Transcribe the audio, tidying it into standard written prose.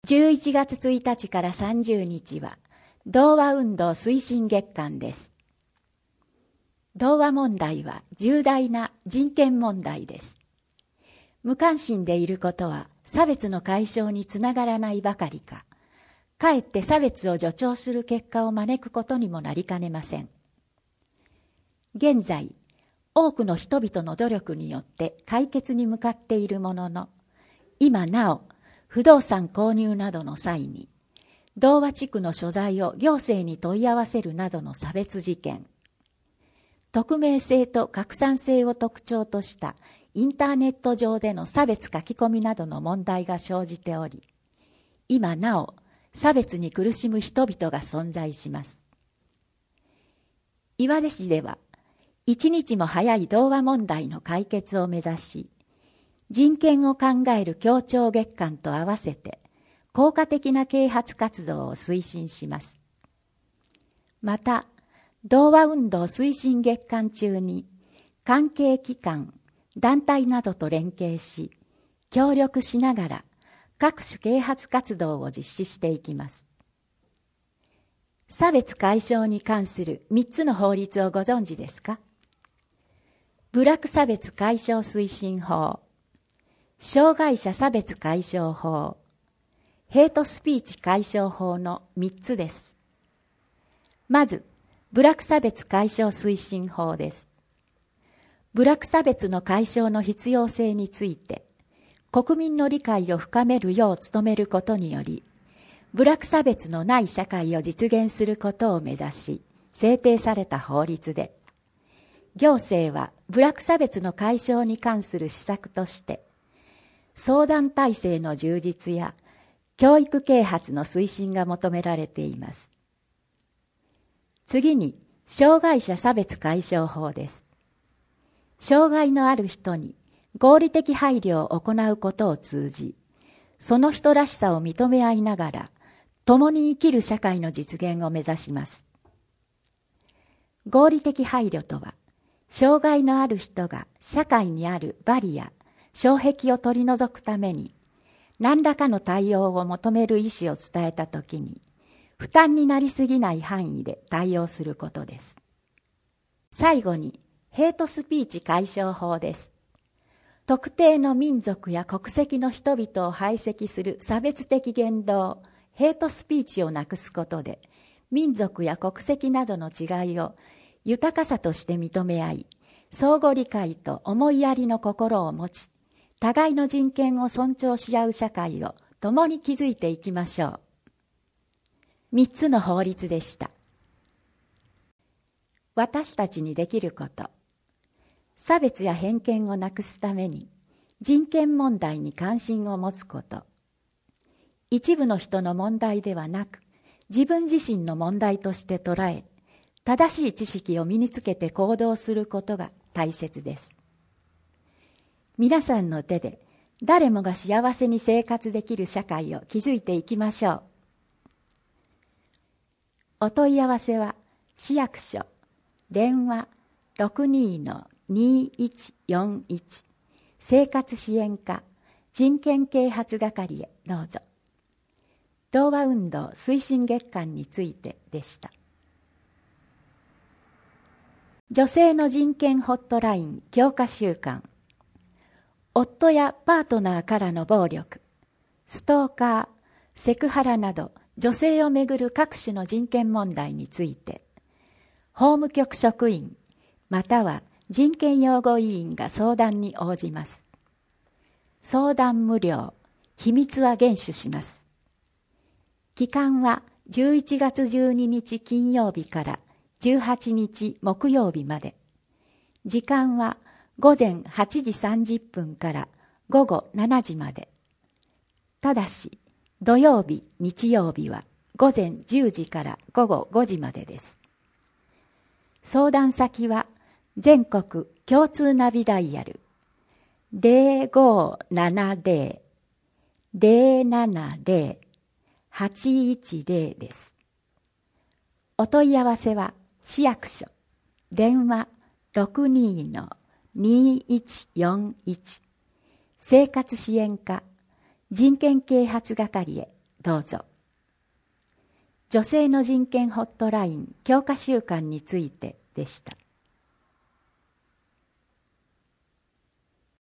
11月1日から30日は同和運動推進月間です。同和問題は重大な人権問題です。無関心でいることは差別の解消につながらないばかりか、かえって差別を助長する結果を招くことにもなりかねません。現在、多くの人々の努力によって解決に向かっているものの、今なお不動産購入などの際に、同和地区の所在を行政に問い合わせるなどの差別事件、匿名性と拡散性を特徴としたインターネット上での差別書き込みなどの問題が生じており、今なお差別に苦しむ人々が存在します。岩出市では、一日も早い同和問題の解決を目指し、人権を考える協調月間と合わせて、効果的な啓発活動を推進します。また、同和運動推進月間中に、関係機関、団体などと連携し、協力しながら各種啓発活動を実施していきます。差別解消に関する3つの法律をご存知ですか？部落差別解消推進法、障害者差別解消法、ヘイトスピーチ解消法の3つです。まず、部落差別解消推進法です。部落差別の解消の必要性について、国民の理解を深めるよう努めることにより、部落差別のない社会を実現することを目指し、制定された法律で、行政は部落差別の解消に関する施策として、相談体制の充実や教育啓発の推進が求められています。次に、障害者差別解消法です。障害のある人に合理的配慮を行うことを通じ、その人らしさを認め合いながら、共に生きる社会の実現を目指します。合理的配慮とは、障害のある人が社会にあるバリア、障壁を取り除くために、何らかの対応を求める意思を伝えたときに、負担になりすぎない範囲で対応することです。最後に、ヘイトスピーチ解消法です。特定の民族や国籍の人々を排斥する差別的言動、ヘイトスピーチをなくすことで、民族や国籍などの違いを豊かさとして認め合い、相互理解と思いやりの心を持ち、互いの人権を尊重し合う社会を共に築いていきましょう。3つの法律でした。私たちにできること。差別や偏見をなくすために人権問題に関心を持つこと。一部の人の問題ではなく、自分自身の問題として捉え、正しい知識を身につけて行動することが大切です。皆さんの手で誰もが幸せに生活できる社会を築いていきましょう。お問い合わせは市役所電話 62-2141 生活支援課人権啓発係へどうぞ。同和運動推進月間についてでした。女性の人権ホットライン強化週間。夫やパートナーからの暴力、ストーカー、セクハラなど女性をめぐる各種の人権問題について、法務局職員または人権擁護委員が相談に応じます。相談無料、秘密は厳守します。期間は11月12日金曜日から18日木曜日まで。時間は午前8時30分から午後7時まで。ただし、土曜日、日曜日は午前10時から午後5時までです。相談先は全国共通ナビダイヤル 0570-070-810 です。お問い合わせは市役所電話 62-2141 生活支援課人権啓発係へどうぞ。女性の人権ホットライン強化週間についてでした。